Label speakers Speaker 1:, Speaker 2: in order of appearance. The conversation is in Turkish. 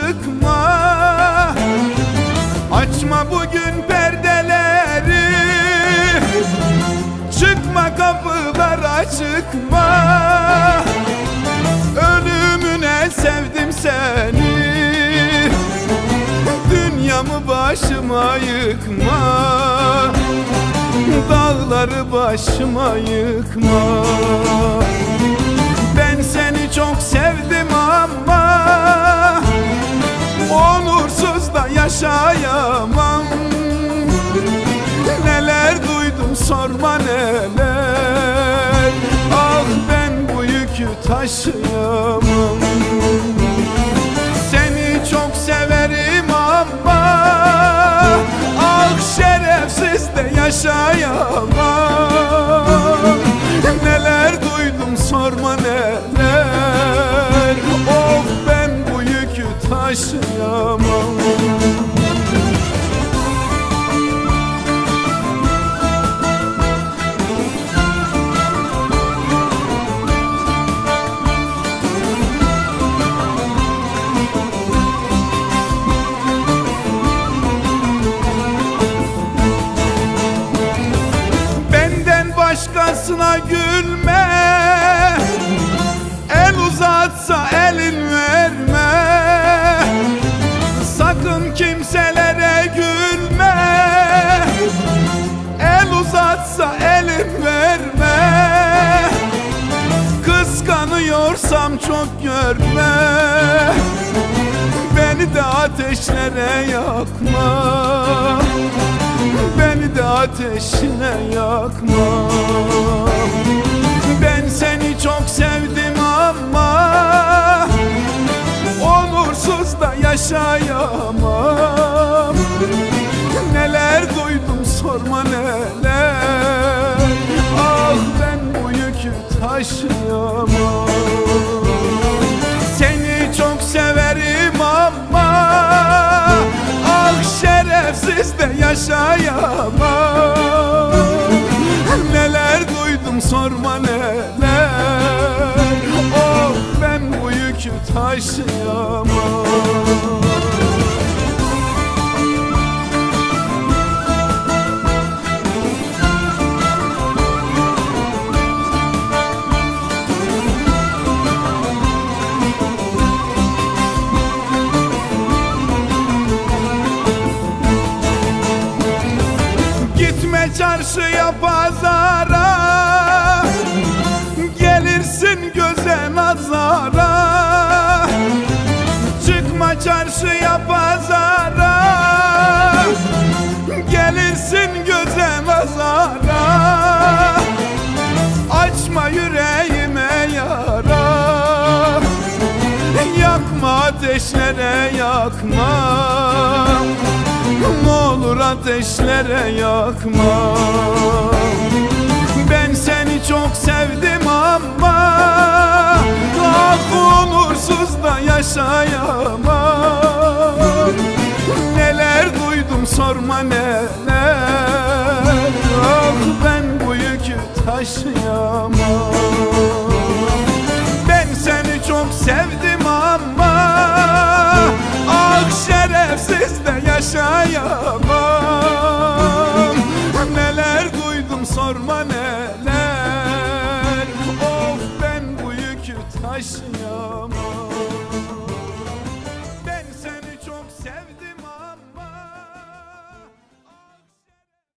Speaker 1: sıkma. Açma bugün perdeleri, çıkma kapılara çıkma. Ölümüne sevdim seni, dünyamı başıma yıkma. Dağları başıma yıkma. Ben seni çok sevdim ama onursuz da yaşayamam. Neler duydum sorma neler. Ah ben bu yükü taşıyamam. Seni çok severim ama ah şerefsiz de yaşayamam. Neler duydum sorma neler. Of ben bu yükü taşıyamam. Başkasına gülme, el uzatsa elin verme. Sakın kimselere gülme, el uzatsa elin verme. Kıskanıyorsam çok görme, beni de ateşlere yakma. Beni de ateşine yakma. Ben seni çok sevdim ama onursuz da yaşayamam. Neler duydum sorma neler. Ah ben bu yükü taşıyamam. Seni çok severim ama ah şerefsiz de yaşayamam. Neler duydum sorma neler. Oh ben bu yükü taşıyamam. Gitme çarşıya pazara, gelirsin göze nazara. Çıkma çarşıya pazara, gelirsin göze nazara. Açma yüreğime yara, yakma ateşlere yakma. Ne olur ateşlere yakma. Ben seni çok sevdim ama ah onursuz da yaşayamam. Neler duydum sorma neler. Ah ben bu yükü taşıyamam. Ben seni çok sevdim ama ah şerefsiz de yaşayamam. Neler duydum sorma neler. Of ben bu yükü taşıyamam.